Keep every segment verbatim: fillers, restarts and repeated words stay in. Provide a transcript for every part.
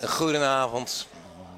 Goedenavond.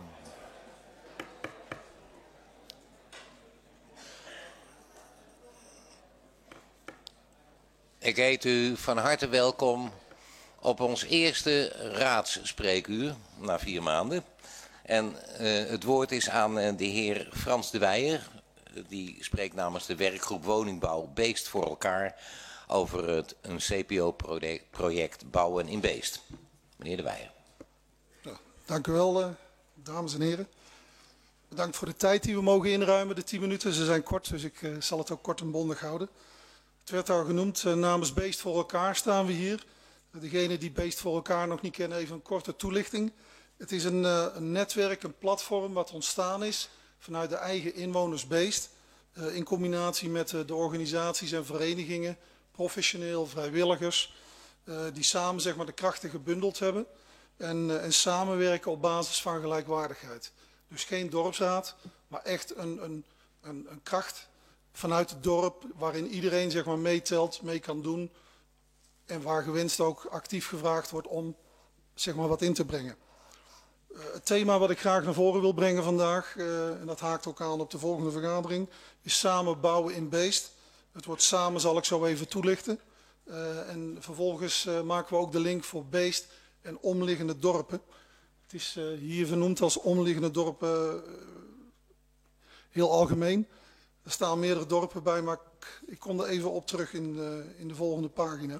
Ik heet u van harte welkom op ons eerste raadsspreekuur na vier maanden. En uh, het woord is aan uh, de heer Frans de Weijer. Die spreekt namens de werkgroep Woningbouw Beest voor elkaar over het, een C P O-project Bouwen in Beest. Meneer de Weijer. Ja, dank u wel, uh, dames en heren. Bedankt voor de tijd die we mogen inruimen, de tien minuten. Ze zijn kort, dus ik uh, zal het ook kort en bondig houden. Het werd al genoemd, uh, namens Beest voor elkaar staan we hier. Uh, degenen die Beest voor elkaar nog niet kennen, even een korte toelichting. Het is een, uh, een netwerk, een platform wat ontstaan is vanuit de eigen inwoners Beest. Uh, in combinatie met uh, de organisaties en verenigingen, professioneel, vrijwilligers. Uh, die samen zeg maar, de krachten gebundeld hebben. En, uh, en samenwerken op basis van gelijkwaardigheid. Dus geen dorpsraad, maar echt een, een, een, een kracht vanuit het dorp waarin iedereen zeg maar, meetelt, mee kan doen. En waar gewenst ook actief gevraagd wordt om zeg maar, wat in te brengen. Uh, het thema wat ik graag naar voren wil brengen vandaag, uh, en dat haakt ook aan op de volgende vergadering, is samen bouwen in Beest. Het woord samen zal ik zo even toelichten. Uh, en vervolgens uh, maken we ook de link voor Beest en omliggende dorpen. Het is uh, hier vernoemd als omliggende dorpen uh, heel algemeen. Er staan meerdere dorpen bij, maar ik, ik kom er even op terug in, uh, in de volgende pagina.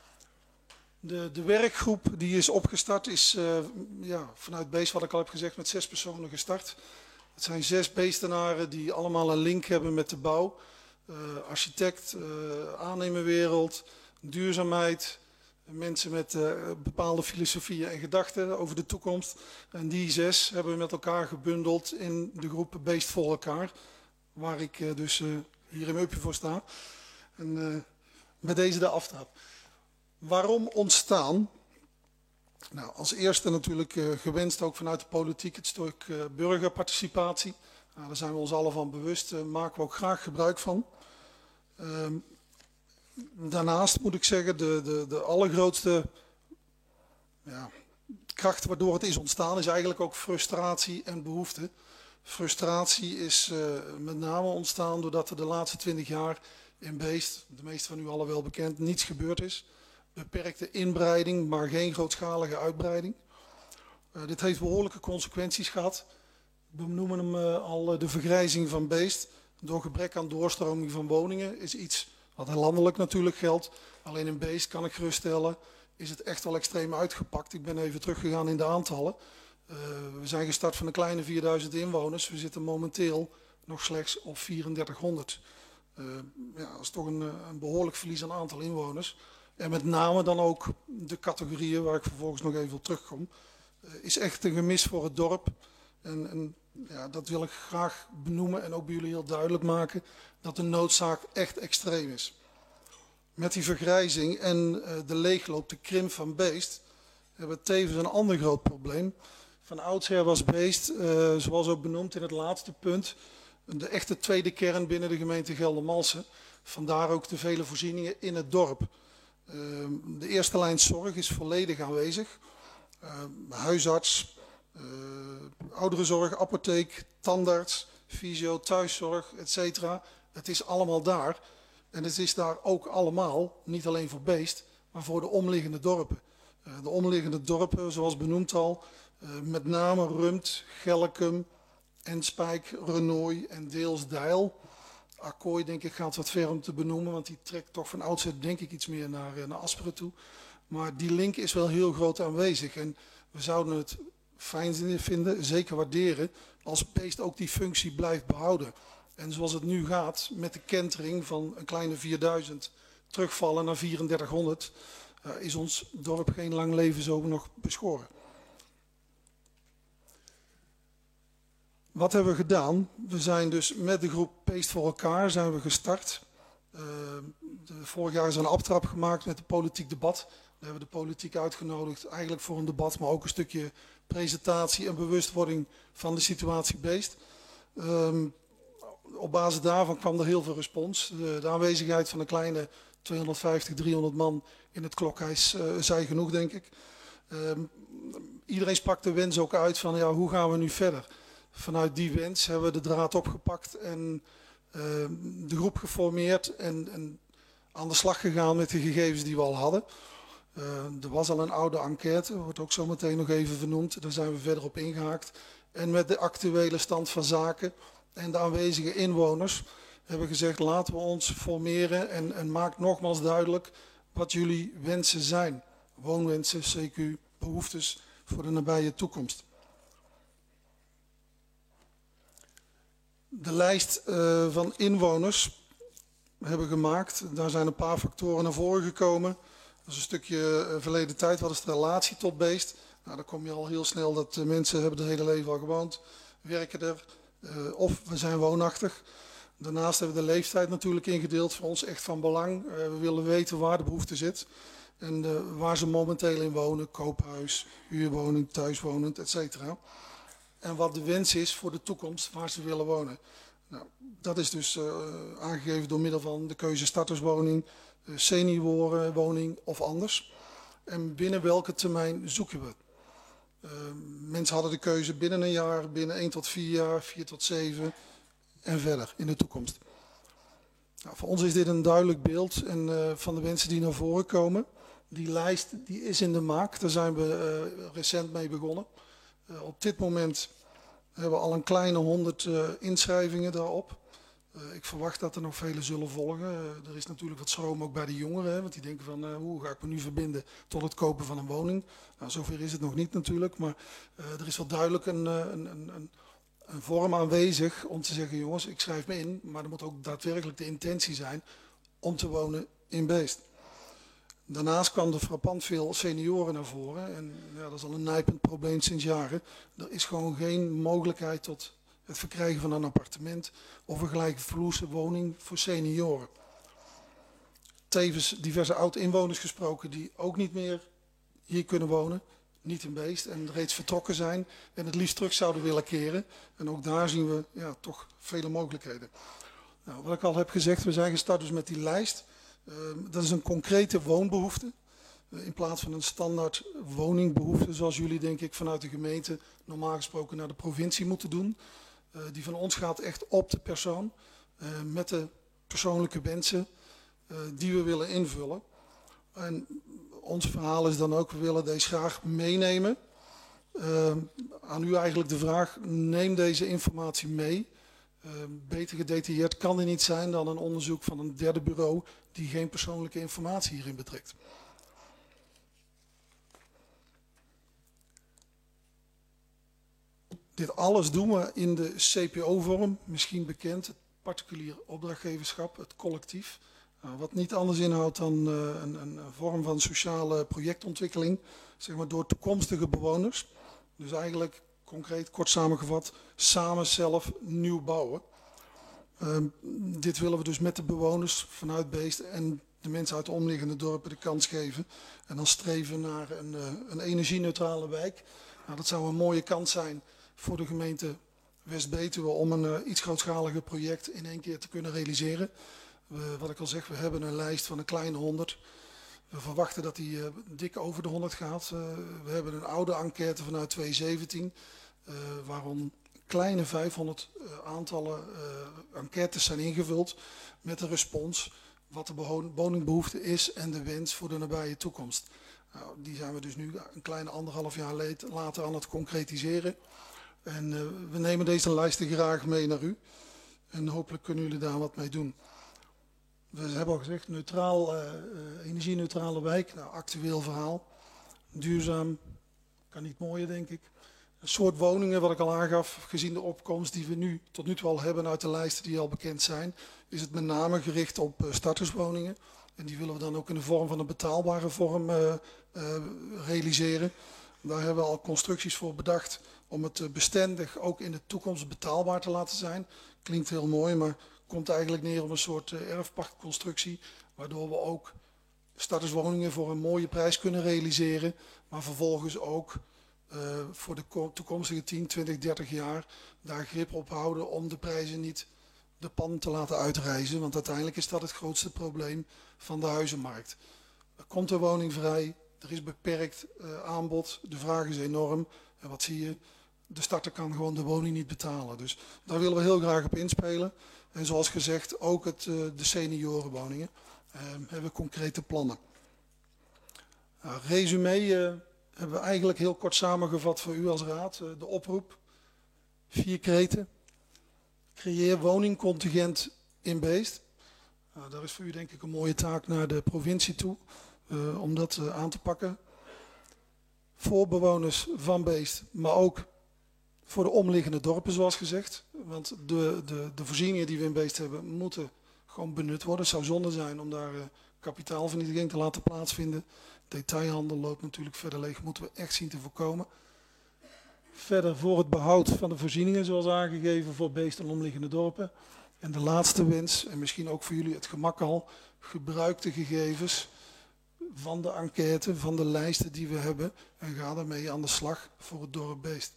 De, de werkgroep die is opgestart is uh, ja, vanuit Beest, wat ik al heb gezegd, met zes personen gestart. Het zijn zes beestenaren die allemaal een link hebben met de bouw. Uh, architect, uh, aannemerwereld, duurzaamheid, mensen met uh, bepaalde filosofieën en gedachten over de toekomst. En die zes hebben we met elkaar gebundeld in de groep Beest voor elkaar, waar ik uh, dus uh, hier in mijn upje voor sta. En uh, met deze de aftrap. Waarom ontstaan? Nou, als eerste natuurlijk uh, gewenst ook vanuit de politiek het stuk uh, burgerparticipatie. Nou, daar zijn we ons allen van bewust, daar uh, maken we ook graag gebruik van. Uh, daarnaast moet ik zeggen, de, de, de allergrootste ja, kracht waardoor het is ontstaan is eigenlijk ook frustratie en behoefte. Frustratie is uh, met name ontstaan doordat er de laatste twintig jaar in Beest, de meeste van u allen wel bekend, niets gebeurd is. Beperkte inbreiding, maar geen grootschalige uitbreiding. Uh, dit heeft behoorlijke consequenties gehad. We noemen hem uh, al uh, de vergrijzing van Beest. Door gebrek aan doorstroming van woningen is iets wat landelijk natuurlijk geldt. Alleen in Beest, kan ik geruststellen, is het echt wel extreem uitgepakt. Ik ben even teruggegaan in de aantallen. Uh, we zijn gestart van een kleine vierduizend inwoners. We zitten momenteel nog slechts op vierentdertighonderd. Uh, ja, dat is toch een, een behoorlijk verlies aan aantal inwoners. En met name dan ook de categorieën waar ik vervolgens nog even op terugkom. Uh, is echt een gemis voor het dorp. En, en ja, dat wil ik graag benoemen en ook bij jullie heel duidelijk maken. Dat de noodzaak echt extreem is. Met die vergrijzing en uh, de leegloop, de krimp van Beest, hebben we tevens een ander groot probleem. Van oudsher was Beest, uh, zoals ook benoemd in het laatste punt, de echte tweede kern binnen de gemeente Geldermalsen. Vandaar ook de vele voorzieningen in het dorp. Uh, de eerste lijn zorg is volledig aanwezig. Uh, huisarts, uh, ouderenzorg, apotheek, tandarts, fysio, thuiszorg, et cetera. Het is allemaal daar. En het is daar ook allemaal, niet alleen voor Beest, maar voor de omliggende dorpen. Uh, de omliggende dorpen, zoals benoemd al, uh, met name Rumpt, Gelkum, Enspijk, Renoy en deels Deil. Accooi denk ik gaat wat ver om te benoemen, want die trekt toch van oudsher denk ik iets meer naar, naar Asperen toe. Maar die link is wel heel groot aanwezig en we zouden het fijn vinden, zeker waarderen, als Beest ook die functie blijft behouden. En zoals het nu gaat met de kentering van een kleine vierduizend terugvallen naar vierentdertighonderd, uh, is ons dorp geen lang leven zo nog beschoren. Wat hebben we gedaan? We zijn dus met de groep Beest voor elkaar zijn we gestart. Uh, de, vorig jaar is een aftrap gemaakt met een politiek debat. We hebben de politiek uitgenodigd eigenlijk voor een debat, maar ook een stukje presentatie en bewustwording van de situatie Beest. Um, op basis daarvan kwam er heel veel respons. De, de aanwezigheid van een kleine tweehonderdvijftig, driehonderd man in het klokhuis uh, zei genoeg, denk ik. Um, iedereen sprak de wens ook uit van ja, hoe gaan we nu verder? Vanuit die wens hebben we de draad opgepakt en uh, de groep geformeerd en, en aan de slag gegaan met de gegevens die we al hadden. Uh, er was al een oude enquête, wordt ook zo meteen nog even vernoemd. Daar zijn we verder op ingehaakt. En met de actuele stand van zaken en de aanwezige inwoners hebben we gezegd laten we ons formeren en, en maak nogmaals duidelijk wat jullie wensen zijn. Woonwensen, C Q, behoeftes voor de nabije toekomst. De lijst uh, van inwoners hebben we gemaakt. Daar zijn een paar factoren naar voren gekomen. Dat is een stukje uh, verleden tijd. Wat is de relatie tot beest? Nou, dan kom je al heel snel dat uh, mensen hebben het hele leven al gewoond, werken er uh, of we zijn woonachtig. Daarnaast hebben we de leeftijd natuurlijk ingedeeld. Voor ons echt van belang. Uh, we willen weten waar de behoefte zit en uh, waar ze momenteel in wonen. Koophuis, huurwoning, thuiswonend, et cetera. En wat de wens is voor de toekomst waar ze willen wonen. Nou, dat is dus uh, aangegeven door middel van de keuze starterswoning, uh, seniorenwoning of anders. En binnen welke termijn zoeken we? Uh, mensen hadden de keuze binnen een jaar, binnen één tot vier jaar, vier tot zeven en verder in de toekomst. Nou, voor ons is dit een duidelijk beeld en, uh, van de wensen die naar voren komen. Die lijst die is in de maak, daar zijn we uh, recent mee begonnen. Uh, op dit moment hebben we al een kleine honderd uh, inschrijvingen daarop. Uh, ik verwacht dat er nog vele zullen volgen. Uh, er is natuurlijk wat schroom ook bij de jongeren, hè, want die denken van uh, hoe ga ik me nu verbinden tot het kopen van een woning. Nou, zover is het nog niet natuurlijk, maar uh, er is wel duidelijk een, een, een, een, een vorm aanwezig om te zeggen jongens, ik schrijf me in, maar er moet ook daadwerkelijk de intentie zijn om te wonen in Beest. Daarnaast kwam er frappant veel senioren naar voren en ja, dat is al een nijpend probleem sinds jaren. Er is gewoon geen mogelijkheid tot het verkrijgen van een appartement of een gelijkvloerse woning voor senioren. Tevens diverse oud-inwoners gesproken die ook niet meer hier kunnen wonen, niet in Beest en reeds vertrokken zijn en het liefst terug zouden willen keren. En ook daar zien we ja, toch vele mogelijkheden. Nou, wat ik al heb gezegd, we zijn gestart dus met die lijst. Uh, dat is een concrete woonbehoefte. Uh, in plaats van een standaard woningbehoefte zoals jullie denk ik vanuit de gemeente normaal gesproken naar de provincie moeten doen. Uh, die van ons gaat echt op de persoon. Uh, met de persoonlijke wensen uh, die we willen invullen. En ons verhaal is dan ook, we willen deze graag meenemen. Uh, aan u eigenlijk de vraag, neem deze informatie mee. Uh, beter gedetailleerd kan er niet zijn dan een onderzoek van een derde bureau die geen persoonlijke informatie hierin betrekt. Dit alles doen we in de C P O-vorm, misschien bekend, het particulier opdrachtgeverschap, het collectief. Uh, wat niet anders inhoudt dan uh, een, een vorm van sociale projectontwikkeling, zeg maar door toekomstige bewoners. Dus eigenlijk concreet, kort samengevat, samen zelf nieuw bouwen. Uh, dit willen we dus met de bewoners vanuit Beest en de mensen uit de omliggende dorpen de kans geven. En dan streven naar een, uh, een energie-neutrale wijk. Nou, dat zou een mooie kans zijn voor de gemeente West-Betuwe om een uh, iets grootschaliger project in één keer te kunnen realiseren. We, wat ik al zeg, we hebben een lijst van een kleine honderd. We verwachten dat die uh, dik over de honderd gaat. Uh, we hebben een oude enquête vanuit tweeduizend zeventien, uh, waarom kleine vijfhonderd uh, aantallen uh, enquêtes zijn ingevuld met de respons wat de woningbehoefte is en de wens voor de nabije toekomst. Nou, die zijn we dus nu een kleine anderhalf jaar later aan het concretiseren. En uh, we nemen deze lijsten graag mee naar u. En hopelijk kunnen jullie daar wat mee doen. We hebben al gezegd, neutraal, uh, uh, energie-neutrale wijk. Nou, actueel verhaal. Duurzaam, kan niet mooier denk ik. Een soort woningen, wat ik al aangaf, gezien de opkomst die we nu tot nu toe al hebben uit de lijsten die al bekend zijn, is het met name gericht op uh, starterswoningen. En die willen we dan ook in de vorm van een betaalbare vorm uh, uh, realiseren. Daar hebben we al constructies voor bedacht om het uh, bestendig ook in de toekomst betaalbaar te laten zijn. Klinkt heel mooi, maar komt eigenlijk neer op een soort uh, erfpachtconstructie, waardoor we ook starterswoningen voor een mooie prijs kunnen realiseren, maar vervolgens ook uh, voor de toekomstige tien, twintig, dertig jaar daar grip op houden om de prijzen niet de pan te laten uitreizen, want uiteindelijk is dat het grootste probleem van de huizenmarkt. Er komt een woning vrij, er is beperkt uh, aanbod, de vraag is enorm. En wat zie je? De starter kan gewoon de woning niet betalen. Dus daar willen we heel graag op inspelen. En zoals gezegd, ook het, uh, de seniorenwoningen. Uh, hebben we concrete plannen. Uh, resume uh, hebben we eigenlijk heel kort samengevat voor u als raad. Uh, de oproep. Vier kreten. Creëer woningcontingent in Beest. Uh, daar is voor u denk ik een mooie taak naar de provincie toe. Uh, om dat uh, aan te pakken. Voor bewoners van Beest, maar ook voor de omliggende dorpen zoals gezegd. Want de, de, de voorzieningen die we in Beest hebben moeten gewoon benut worden. Het zou zonde zijn om daar uh, kapitaalvernietiging te laten plaatsvinden. Detailhandel loopt natuurlijk verder leeg, moeten we echt zien te voorkomen. Verder voor het behoud van de voorzieningen zoals aangegeven voor Beest en omliggende dorpen. En de laatste wens, en misschien ook voor jullie het gemak al, gebruik de gegevens van de enquête, van de lijsten die we hebben en ga daarmee aan de slag voor het dorp Beest.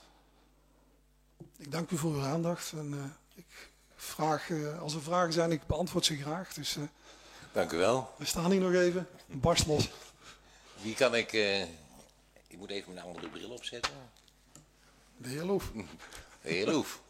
Ik dank u voor uw aandacht en uh, ik vraag, uh, als er vragen zijn, ik beantwoord ze graag. Dus, uh, dank u wel. We staan hier nog even, barst los. Wie kan ik, uh, ik moet even mijn andere bril opzetten. De heer Loef. De heer Loef.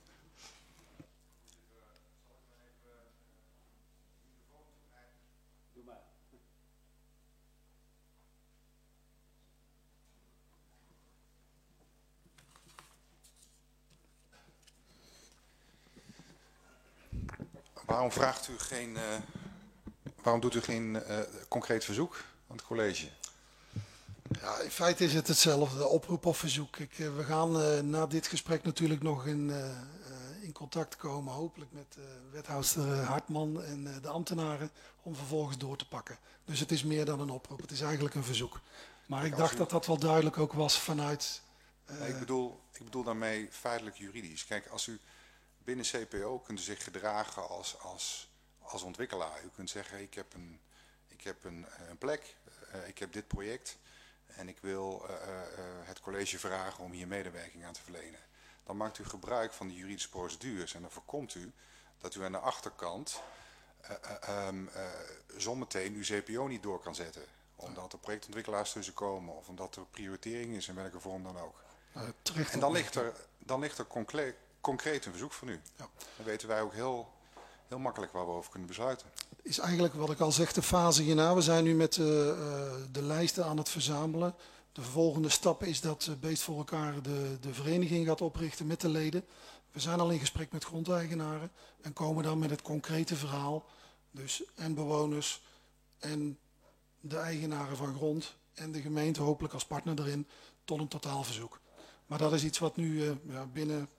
Waarom vraagt u geen, uh, waarom doet u geen uh, concreet verzoek aan het college? Ja, in feite is het hetzelfde, oproep of verzoek. Ik, uh, we gaan uh, na dit gesprek natuurlijk nog in, uh, uh, in contact komen, hopelijk met uh, wethouder uh, Hartman en uh, de ambtenaren, om vervolgens door te pakken. Dus het is meer dan een oproep, het is eigenlijk een verzoek. Maar ik dacht u... dat dat wel duidelijk ook was vanuit... Uh... Nee, ik, bedoel, ik bedoel daarmee feitelijk juridisch. Kijk, als u binnen C P O kunt u zich gedragen als, als, als ontwikkelaar. U kunt zeggen, ik heb een, ik heb een, een plek, uh, ik heb dit project en ik wil uh, uh, het college vragen om hier medewerking aan te verlenen. Dan maakt u gebruik van de juridische procedures en dan voorkomt u dat u aan de achterkant uh, uh, um, uh, zometeen uw C P O niet door kan zetten. Omdat er projectontwikkelaars tussen komen of omdat er prioritering is in welke vorm dan ook. Uh, terecht en dan ligt er, dan ligt er concreet, concreet een verzoek van u. Ja. Dan weten wij ook heel, heel makkelijk waar we over kunnen besluiten. Is eigenlijk wat ik al zeg de fase hierna. We zijn nu met uh, uh, de lijsten aan het verzamelen. De volgende stap is dat uh, Beest voor elkaar de, de vereniging gaat oprichten met de leden. We zijn al in gesprek met grondeigenaren en komen dan met het concrete verhaal. Dus en bewoners en de eigenaren van grond en de gemeente hopelijk als partner erin tot een totaalverzoek. Maar dat is iets wat nu uh, ja, binnen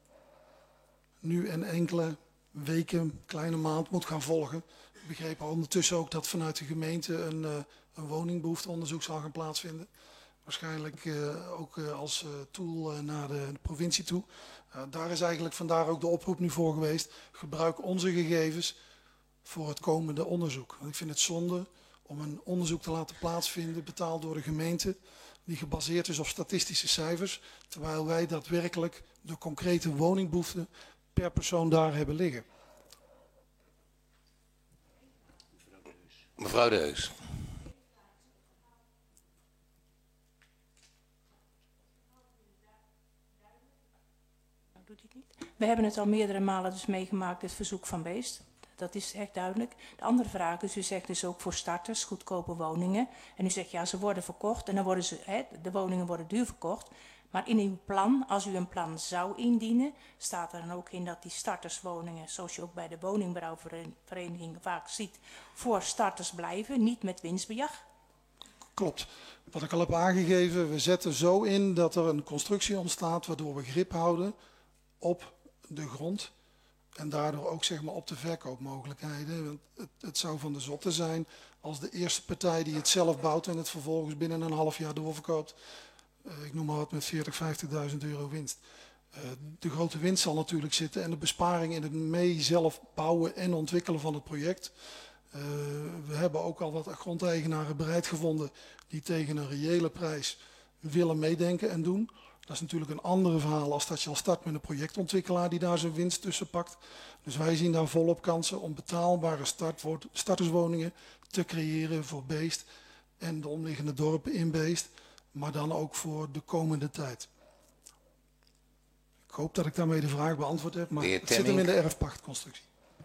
nu en enkele weken, kleine maand moet gaan volgen. Ik begreep al ondertussen ook dat vanuit de gemeente een, uh, een woningbehoefteonderzoek zal gaan plaatsvinden. Waarschijnlijk uh, ook uh, als uh, tool uh, naar de, de provincie toe. Uh, daar is eigenlijk vandaar ook de oproep nu voor geweest. Gebruik onze gegevens voor het komende onderzoek. Want ik vind het zonde om een onderzoek te laten plaatsvinden, betaald door de gemeente, die gebaseerd is op statistische cijfers, terwijl wij daadwerkelijk de concrete woningbehoeften per persoon daar hebben liggen. Mevrouw De Heus. We hebben het al meerdere malen dus meegemaakt, het verzoek van Beest. Dat is echt duidelijk. De andere vraag is, u zegt dus ook voor starters, goedkope woningen. En u zegt, ja, ze worden verkocht en dan worden ze, hè, de woningen worden duur verkocht. Maar in uw plan, als u een plan zou indienen, staat er dan ook in dat die starterswoningen, zoals je ook bij de woningbouwvereniging vaak ziet, voor starters blijven, niet met winstbejag? Klopt. Wat ik al heb aangegeven, we zetten zo in dat er een constructie ontstaat waardoor we grip houden op de grond. En daardoor ook zeg maar, op de verkoopmogelijkheden. Want het, het zou van de zotte zijn als de eerste partij die het zelf bouwt en het vervolgens binnen een half jaar doorverkoopt. Uh, ik noem maar wat met veertig, vijftigduizend euro winst. Uh, de grote winst zal natuurlijk zitten en de besparing in het mee zelf bouwen en ontwikkelen van het project. Uh, we hebben ook al wat grondeigenaren bereid gevonden die tegen een reële prijs willen meedenken en doen. Dat is natuurlijk een ander verhaal als dat je al start met een projectontwikkelaar die daar zijn winst tussen pakt. Dus wij zien daar volop kansen om betaalbare startwoord, starterswoningen te creëren voor Beest en de omliggende dorpen in Beest, maar dan ook voor de komende tijd. Ik hoop dat ik daarmee de vraag beantwoord heb, maar het zit hem in de erfpachtconstructie.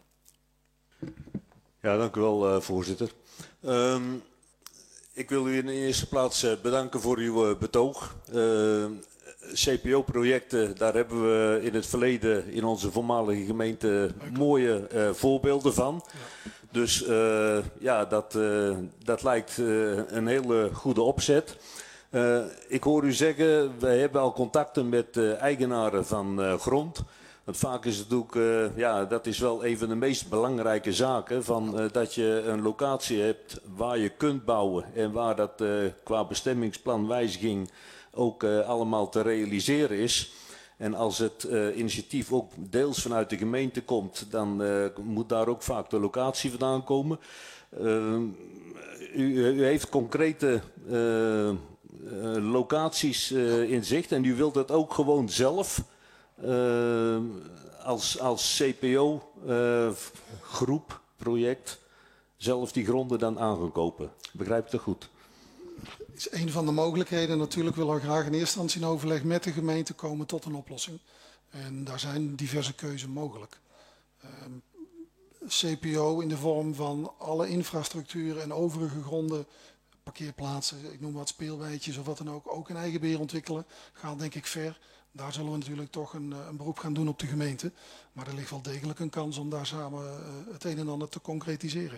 Ja, dank u wel, uh, voorzitter. Um, ik wil u in de eerste plaats uh, bedanken voor uw uh, betoog. Uh, C P O-projecten, daar hebben we in het verleden in onze voormalige gemeente mooie uh, voorbeelden van. Ja. Dus uh, ja, dat, uh, dat lijkt uh, een hele goede opzet. Uh, ik hoor u zeggen, wij hebben al contacten met uh, eigenaren van uh, grond. Want vaak is het ook, uh, ja, dat is wel een van de meest belangrijke zaken, van, uh, dat je een locatie hebt waar je kunt bouwen en waar dat uh, qua bestemmingsplanwijziging ook uh, allemaal te realiseren is. En als het uh, initiatief ook deels vanuit de gemeente komt, dan uh, moet daar ook vaak de locatie vandaan komen. Uh, u, u heeft concrete uh, uh, locaties uh, in zicht en u wilt dat ook gewoon zelf uh, als, als C P O uh, groep, project, zelf die gronden dan aan gaan kopen. Begrijp ik dat goed? Is een van de mogelijkheden. Natuurlijk willen we graag in eerste instantie in overleg met de gemeente komen tot een oplossing. En daar zijn diverse keuzes mogelijk. Um, C P O in de vorm van alle infrastructuur en overige gronden, parkeerplaatsen, ik noem wat speelweidjes of wat dan ook, ook in eigen beheer ontwikkelen, gaat denk ik ver. Daar zullen we natuurlijk toch een, een beroep gaan doen op de gemeente. Maar er ligt wel degelijk een kans om daar samen uh, het een en ander te concretiseren.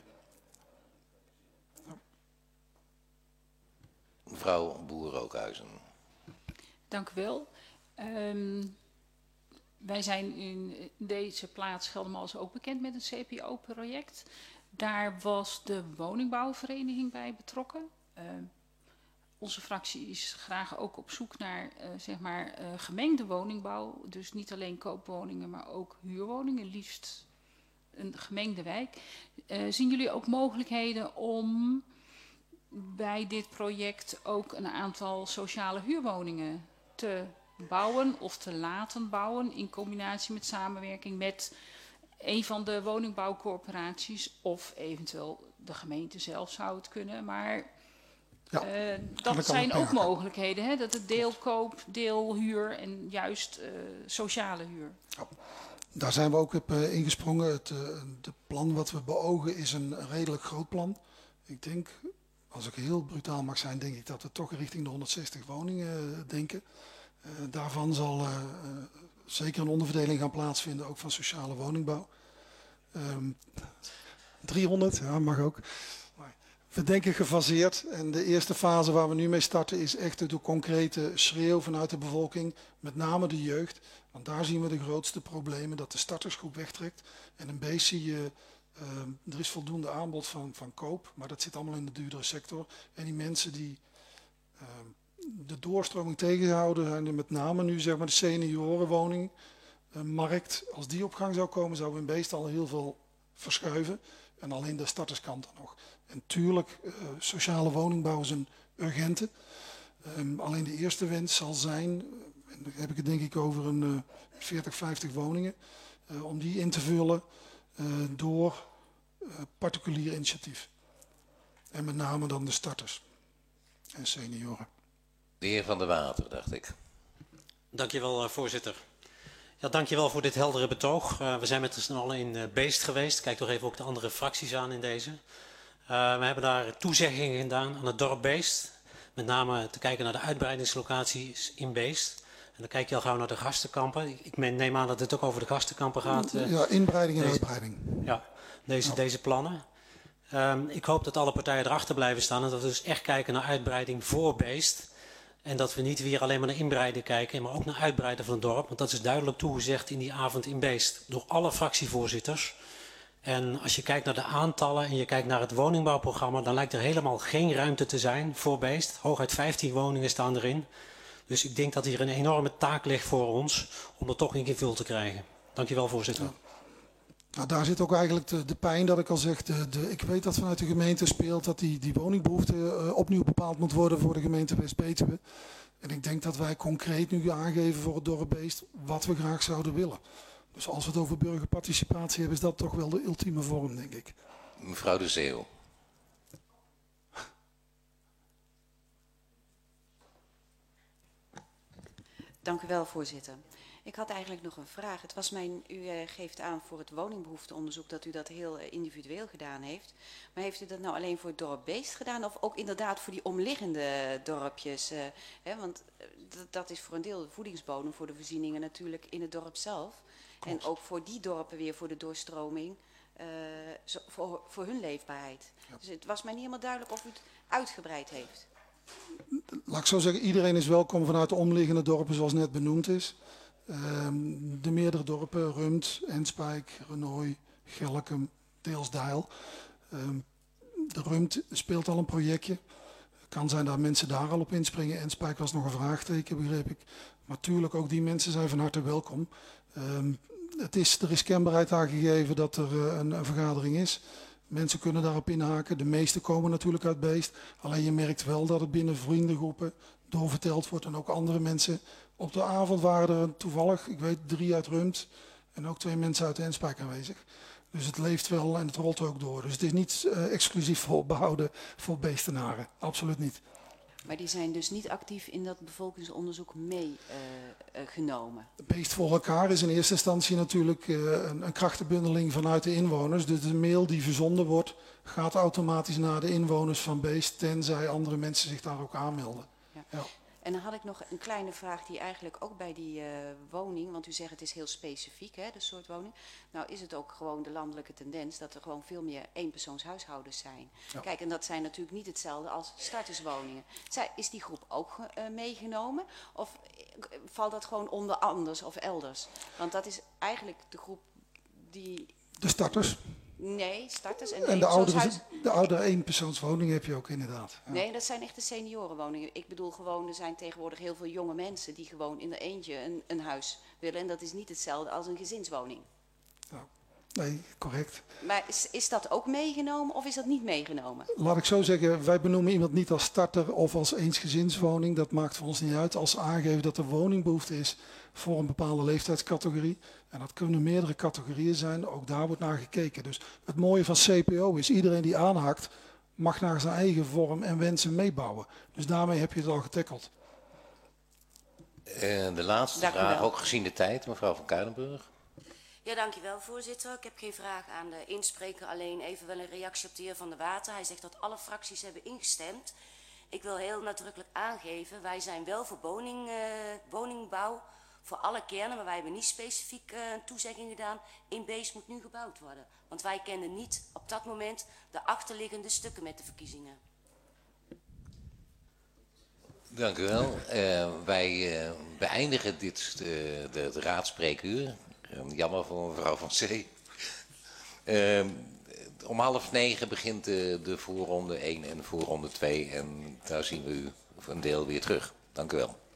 Mevrouw Boer-Rookhuizen. Dank u wel. Um, wij zijn in deze plaats Geldermalsen ook bekend met een C P O-project. Daar was de woningbouwvereniging bij betrokken. Uh, onze fractie is graag ook op zoek naar uh, zeg maar, uh, gemengde woningbouw. Dus niet alleen koopwoningen, maar ook huurwoningen. Liefst een gemengde wijk. Uh, zien jullie ook mogelijkheden om bij dit project ook een aantal sociale huurwoningen te bouwen of te laten bouwen in combinatie met samenwerking met een van de woningbouwcorporaties of eventueel de gemeente zelf zou het kunnen, maar ja, uh, dat zijn ook mogelijkheden, hè? Dat het deelkoop, deelhuur en juist uh, sociale huur. Ja. Daar zijn we ook op uh, ingesprongen. Het uh, de plan wat we beogen is een redelijk groot plan. Ik denk, als ik heel brutaal mag zijn, denk ik dat we toch richting de honderdzestig woningen uh, denken. Uh, daarvan zal uh, uh, zeker een onderverdeling gaan plaatsvinden, ook van sociale woningbouw. Um, driehonderd, ja, mag ook. Maar we denken gefaseerd en de eerste fase waar we nu mee starten is echt de concrete schreeuw vanuit de bevolking, met name de jeugd. Want daar zien we de grootste problemen, dat de startersgroep wegtrekt. En een beest zie je, uh, er is voldoende aanbod van, van koop, maar dat zit allemaal in de duurdere sector. En die mensen die uh, de doorstroming tegenhouden, zijn er met name nu zeg maar de seniorenwoning. Uh, markt, als die op gang zou komen, zouden we in Beest al heel veel verschuiven. En alleen de starterskant dan nog. En tuurlijk, uh, sociale woningbouw is een urgente. Um, alleen de eerste wens zal zijn, en dan heb ik het denk ik over een uh, veertig, vijftig woningen, uh, om die in te vullen uh, door uh, particulier initiatief. En met name dan de starters en senioren. De heer Van der Water, dacht ik. Dankjewel, uh, voorzitter. Ja, dankjewel voor dit heldere betoog. Uh, we zijn met z'n allen in uh, Beest geweest. Kijk toch even ook de andere fracties aan in deze. Uh, we hebben daar toezeggingen gedaan aan het dorp Beest. Met name te kijken naar de uitbreidingslocaties in Beest. En dan kijk je al gauw naar de gastenkampen. Ik neem aan dat het ook over de gastenkampen gaat. Uh, ja, inbreiding en deze, uitbreiding. Ja, deze, ja. deze plannen. Um, ik hoop dat alle partijen erachter blijven staan. En dat we dus echt kijken naar uitbreiding voor Beest. En dat we niet weer alleen maar naar inbreiden kijken, maar ook naar uitbreiden van het dorp. Want dat is duidelijk toegezegd in die avond in Beest door alle fractievoorzitters. En als je kijkt naar de aantallen en je kijkt naar het woningbouwprogramma, dan lijkt er helemaal geen ruimte te zijn voor Beest. Hooguit vijftien woningen staan erin. Dus ik denk dat hier een enorme taak ligt voor ons om er toch ingevuld te krijgen. Dankjewel, voorzitter. Ja. Nou, daar zit ook eigenlijk de, de pijn dat ik al zeg. De, de, ik weet dat vanuit de gemeente speelt dat die, die woningbehoefte uh, opnieuw bepaald moet worden voor de gemeente West-Betuwe. En ik denk dat wij concreet nu aangeven voor het dorp Beest wat we graag zouden willen. Dus als we het over burgerparticipatie hebben, is dat toch wel de ultieme vorm, denk ik. Mevrouw de Zeeuw. Dank u wel, voorzitter. Ik had eigenlijk nog een vraag. Het was mijn, u uh, geeft aan voor het woningbehoefteonderzoek dat u dat heel uh, individueel gedaan heeft. Maar heeft u dat nou alleen voor het dorp Beest gedaan of ook inderdaad voor die omliggende dorpjes? Uh, hè, want uh, dat is voor een deel de voedingsbodem voor de voorzieningen natuurlijk in het dorp zelf. Klopt. En ook voor die dorpen weer voor de doorstroming, uh, zo, voor, voor hun leefbaarheid. Ja. Dus het was mij niet helemaal duidelijk of u het uitgebreid heeft. Laat ik zo zeggen, iedereen is welkom vanuit de omliggende dorpen zoals net benoemd is. Um, de meerdere dorpen, Rumpt, Enspijk, Renoy, Gelkum, deels Deil. Um, de Rumpt speelt al een projectje. Het kan zijn dat mensen daar al op inspringen. Enspijk was nog een vraagteken, begreep ik. Maar tuurlijk, ook die mensen zijn van harte welkom. Um, het is, er is kenbaarheid aangegeven dat er uh, een, een vergadering is. Mensen kunnen daarop inhaken. De meeste komen natuurlijk uit Beest. Alleen je merkt wel dat het binnen vriendengroepen doorverteld wordt. En ook andere mensen. Op de avond waren er toevallig, ik weet, drie uit Rumpt. En ook twee mensen uit Enspijk aanwezig. Dus het leeft wel en het rolt ook door. Dus het is niet uh, exclusief voor behouden voor Beestenaren. Absoluut niet. Maar die zijn dus niet actief in dat bevolkingsonderzoek meegenomen? Uh, uh, Beest voor elkaar is in eerste instantie natuurlijk uh, een, een krachtenbundeling vanuit de inwoners. Dus de mail die verzonden wordt gaat automatisch naar de inwoners van Beest, tenzij andere mensen zich daar ook aanmelden. Ja. Ja. En dan had ik nog een kleine vraag die eigenlijk ook bij die uh, woning, want u zegt het is heel specifiek, hè, de soort woning. Nou is het ook gewoon de landelijke tendens dat er gewoon veel meer eenpersoonshuishoudens zijn. Ja. Kijk, en dat zijn natuurlijk niet hetzelfde als starterswoningen. Zij, is die groep ook uh, meegenomen of valt dat gewoon onder anders of elders? Want dat is eigenlijk de groep die... De starters? Nee, starters en, en de oudere, de oudere eenpersoonswoning heb je ook inderdaad. Ja. Nee, dat zijn echt de seniorenwoningen. Ik bedoel gewoon, er zijn tegenwoordig heel veel jonge mensen die gewoon in er eentje een, een huis willen. En dat is niet hetzelfde als een gezinswoning. Ja. Nee, correct. Maar is, is dat ook meegenomen of is dat niet meegenomen? Laat ik zo zeggen, wij benoemen iemand niet als starter of als eensgezinswoning. Dat maakt voor ons niet uit als aangeven dat er woningbehoefte is voor een bepaalde leeftijdscategorie. En dat kunnen meerdere categorieën zijn, ook daar wordt naar gekeken. Dus het mooie van C P O is, iedereen die aanhakt mag naar zijn eigen vorm en wensen meebouwen. Dus daarmee heb je het al getackeld. En de laatste Dank vraag, ook gezien de tijd, mevrouw van Kuilenburg. Ja, dankjewel voorzitter. Ik heb geen vraag aan de inspreker, alleen even wel een reactie op de heer Van der Water. Hij zegt dat alle fracties hebben ingestemd. Ik wil heel nadrukkelijk aangeven, wij zijn wel voor woning, uh, woningbouw, voor alle kernen, maar wij hebben niet specifiek uh, een toezegging gedaan, in Beest moet nu gebouwd worden. Want wij kenden niet op dat moment de achterliggende stukken met de verkiezingen. Dank u wel. Uh, wij uh, beëindigen dit uh, de, de raadspreekuur. Uh, jammer voor mevrouw Van C. Uh, om half negen begint de, de voorronde één en voorronde twee. En daar zien we u een deel weer terug. Dank u wel.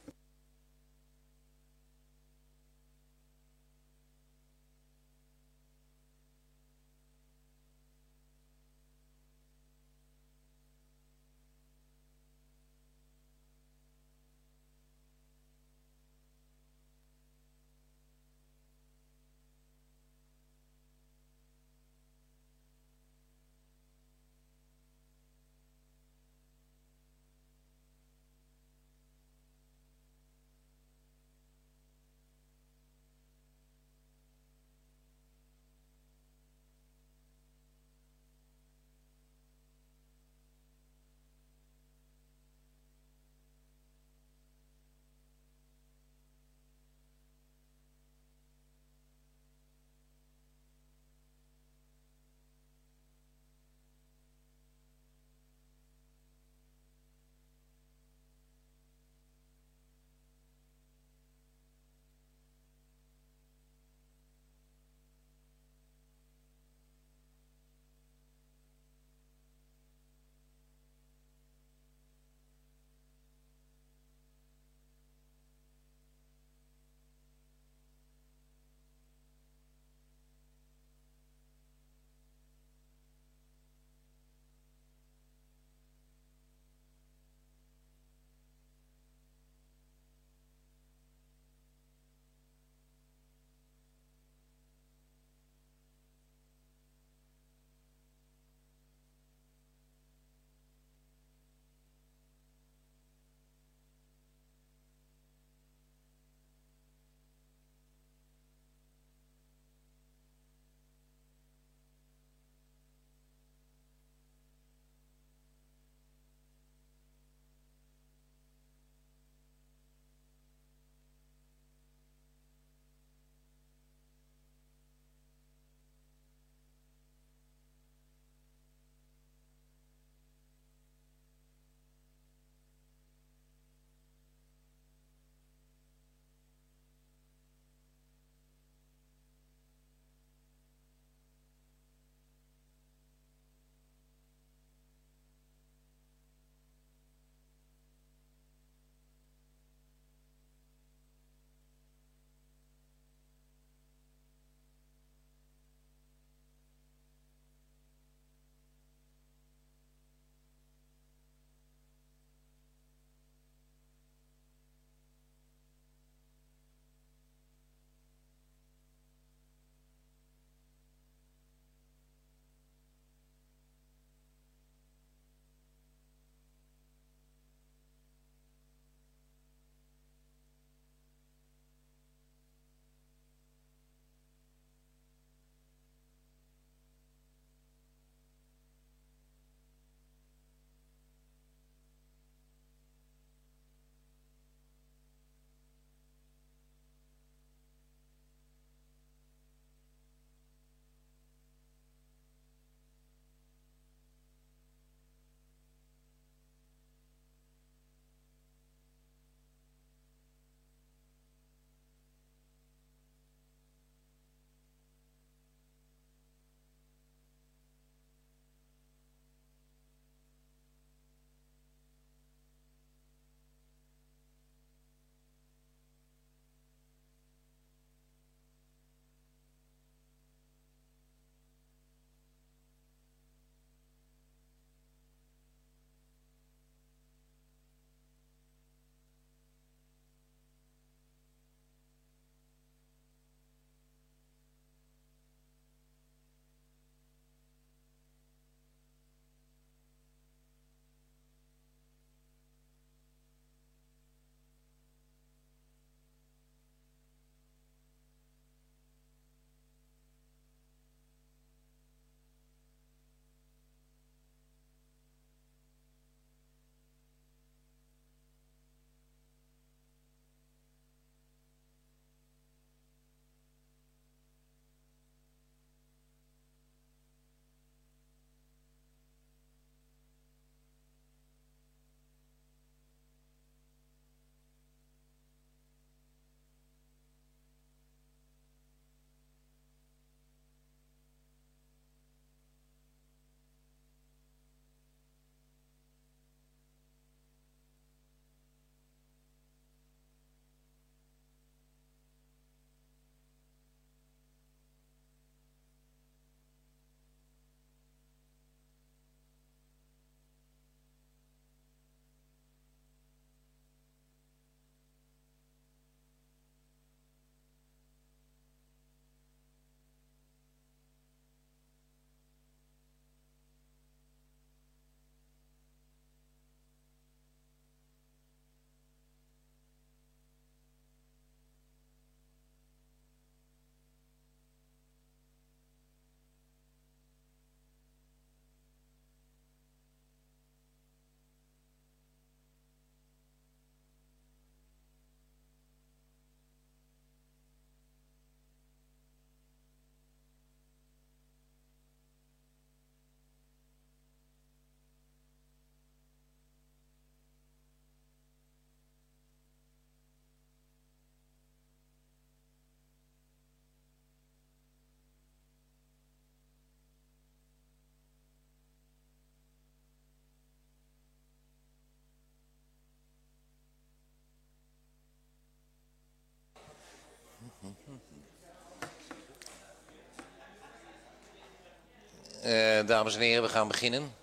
Uh, dames en heren, we gaan beginnen.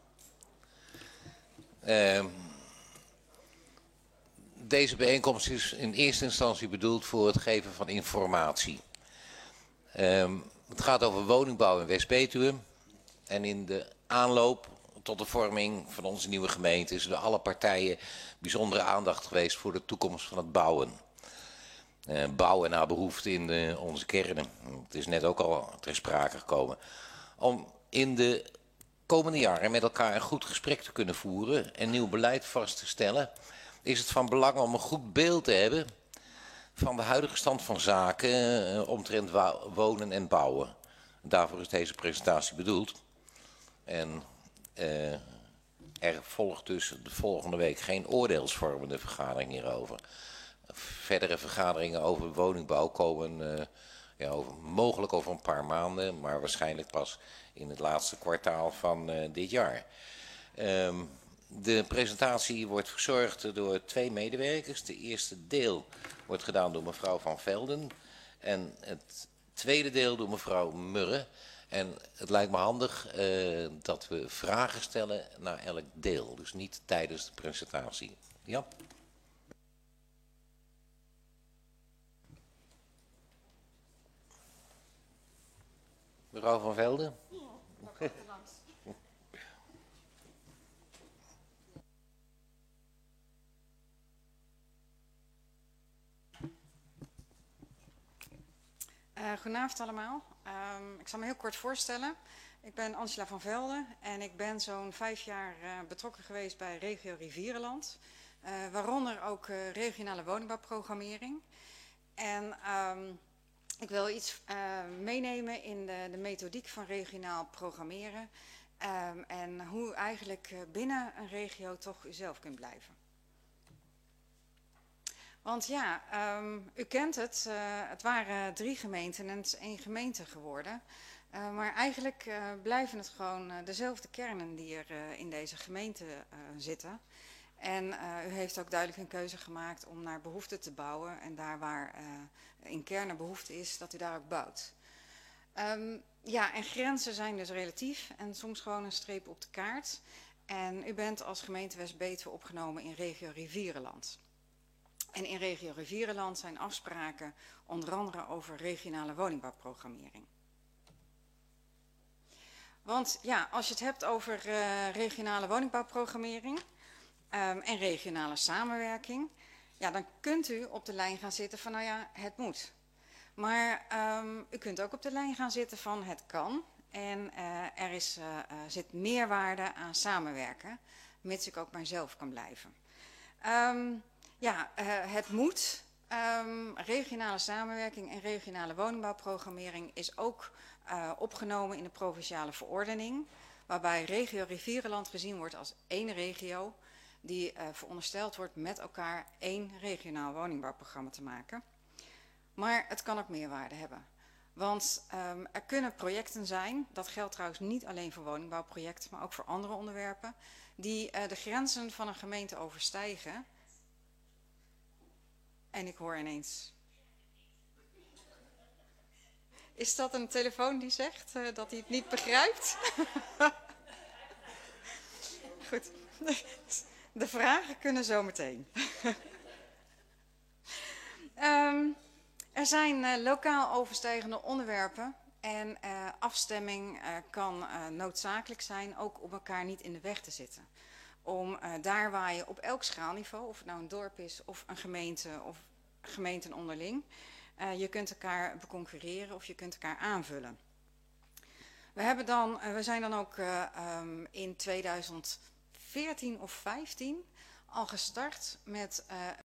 Uh, deze bijeenkomst is in eerste instantie bedoeld voor het geven van informatie. Uh, het gaat over woningbouw in West-Betuwe. En in de aanloop tot de vorming van onze nieuwe gemeente is er door alle partijen bijzondere aandacht geweest voor de toekomst van het bouwen. Uh, bouwen naar behoefte in de, onze kernen. Het is net ook al ter sprake gekomen. Om in de komende jaren met elkaar een goed gesprek te kunnen voeren en nieuw beleid vast te stellen, is het van belang om een goed beeld te hebben van de huidige stand van zaken uh, omtrent wonen en bouwen. Daarvoor is deze presentatie bedoeld. En uh, er volgt dus de volgende week geen oordeelsvormende vergadering hierover. Verdere vergaderingen over woningbouw komen uh, ja, over, mogelijk over een paar maanden, maar waarschijnlijk pas in het laatste kwartaal van uh, dit jaar. Um, de presentatie wordt verzorgd door twee medewerkers. De eerste deel wordt gedaan door mevrouw Van Velden en het tweede deel door mevrouw Murre. En het lijkt me handig uh, dat we vragen stellen naar elk deel, dus niet tijdens de presentatie. Ja. Mevrouw Van Velden. Ja, uh, goedenavond allemaal. Um, ik zal me heel kort voorstellen. Ik ben Angela van Velden en ik ben zo'n vijf jaar uh, betrokken geweest bij Regio Rivierenland. Uh, waaronder ook uh, regionale woningbouwprogrammering. En um, ik wil iets uh, meenemen in de, de methodiek van regionaal programmeren. Um, en hoe eigenlijk uh, binnen een regio toch uzelf kunt blijven. Want ja, um, u kent het, uh, het waren drie gemeenten en het is één gemeente geworden. Uh, maar eigenlijk uh, blijven het gewoon uh, dezelfde kernen die er uh, in deze gemeente uh, zitten. En uh, u heeft ook duidelijk een keuze gemaakt om naar behoefte te bouwen. En daar waar uh, in kernen behoefte is, dat u daar ook bouwt. Um, ja, en grenzen zijn dus relatief en soms gewoon een streep op de kaart. En u bent als gemeente West-Betuwe opgenomen in regio Rivierenland. En in regio Rivierenland zijn afspraken onder andere over regionale woningbouwprogrammering. Want ja, als je het hebt over uh, regionale woningbouwprogrammering um, en regionale samenwerking, ja, dan kunt u op de lijn gaan zitten van nou ja, het moet. Maar um, u kunt ook op de lijn gaan zitten van het kan en uh, er is, uh, uh, zit meerwaarde aan samenwerken, mits ik ook mijzelf kan blijven. Um, ja, uh, het moet. Um, regionale samenwerking en regionale woningbouwprogrammering is ook uh, opgenomen in de provinciale verordening, waarbij regio Rivierenland gezien wordt als één regio die uh, verondersteld wordt met elkaar één regionaal woningbouwprogramma te maken. Maar het kan ook meerwaarde hebben. Want um, er kunnen projecten zijn, dat geldt trouwens niet alleen voor woningbouwprojecten, maar ook voor andere onderwerpen, die uh, de grenzen van een gemeente overstijgen. En ik hoor ineens. Is dat een telefoon die zegt uh, dat hij het niet begrijpt? Goed. De vragen kunnen zo meteen. um, er zijn uh, lokaal overstijgende onderwerpen en uh, afstemming uh, kan uh, noodzakelijk zijn, ook om elkaar niet in de weg te zitten. Om uh, daar waar je op elk schaalniveau, of het nou een dorp is of een gemeente of gemeenten onderling, uh, je kunt elkaar beconcurreren of je kunt elkaar aanvullen. We, hebben dan, uh, we zijn dan ook uh, um, in tweeduizend veertien of vijftien al gestart met uh,